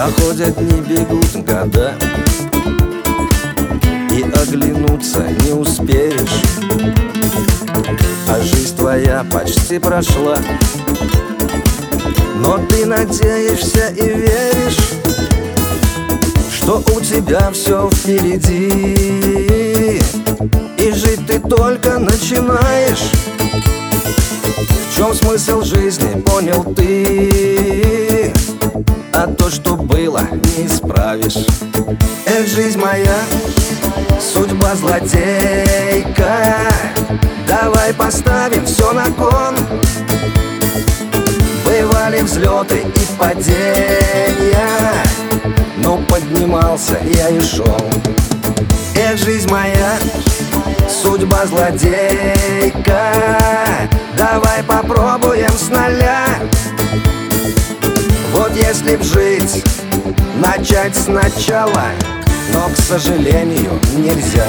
Проходят дни, бегут года, и оглянуться не успеешь, а жизнь твоя почти прошла. Но ты надеешься и веришь, что у тебя все впереди, и жить ты только начинаешь. В чем смысл жизни, понял ты, а то, что было, не исправишь. Эх, жизнь моя, судьба злодейка, давай поставим все на кон. Бывали взлеты и падения, но поднимался я и шел. Эх, жизнь моя, судьба злодейка, давай попробуем с нуля. Вот если б жить, начать сначала, но, к сожалению, нельзя.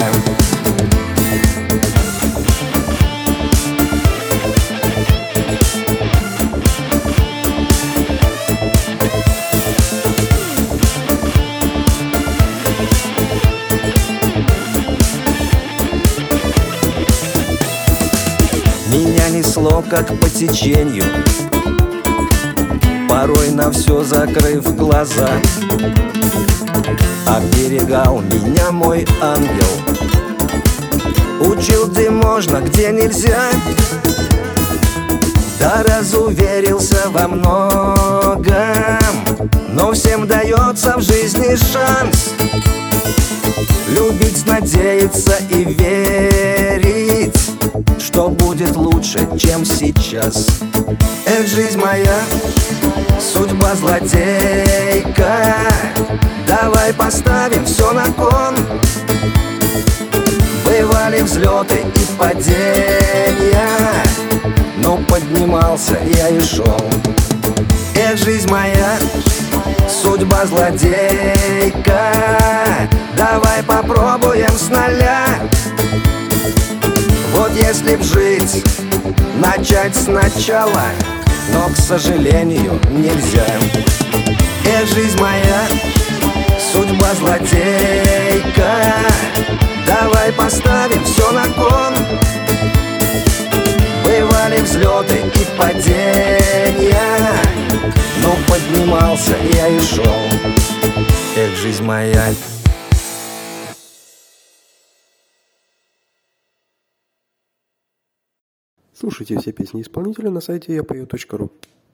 Меня несло, как по течению, порой на все закрыв глаза. Оберегал меня мой ангел, учил, где можно, где нельзя. Да разуверился во многом, но всем дается в жизни шанс. Любить, надеяться и верить, что будет лучше, чем сейчас. Эх, жизнь моя, судьба злодейка, давай поставим все на кон. Бывали взлеты и падения, но поднимался я и шел. Эх, жизнь моя, судьба злодейка, давай попробуем с нуля. Вот если б жить, начать сначала, но, к сожалению, нельзя. Эх, жизнь моя, судьба злодейка, давай поставим все на кон. Бывали взлеты и падения, но поднимался я и шел. Эх, жизнь моя. Слушайте все песни исполнителя на сайте yapoe.ru.